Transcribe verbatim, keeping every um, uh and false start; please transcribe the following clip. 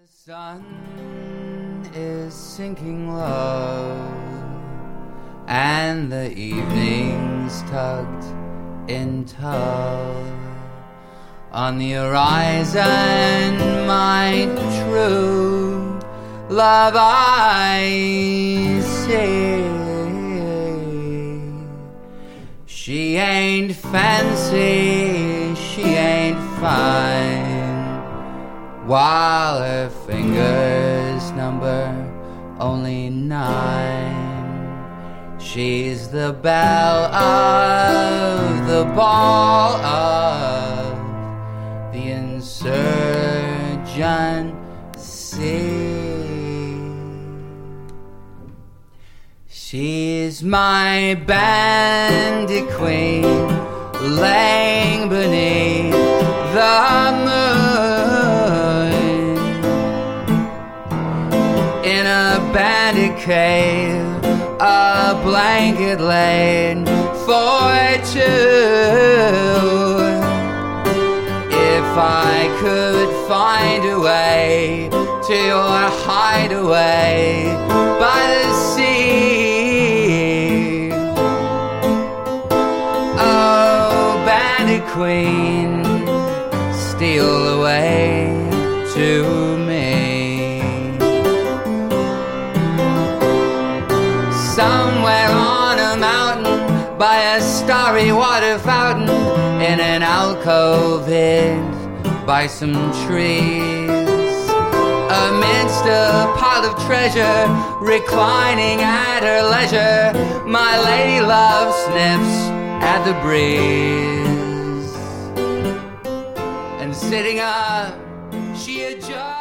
The sun is sinking low, and the evening's tugged in tow. On the horizon, my true love I see. She ain't fancy, she ain't fine, while her fingers number only nine. She's the belle of the ball of the insurgency. She's my bandit queen, laying beneath the moon in a bandit cave, a blanket laid for two. If I could find a way to your hideaway by the sea, oh, bandit queen, steal away to me. Somewhere on a mountain, by a starry water fountain, in an alcove hid by some trees, amidst a pile of treasure, reclining at her leisure, my lady love sniffs at the breeze, and sitting up, she adjusts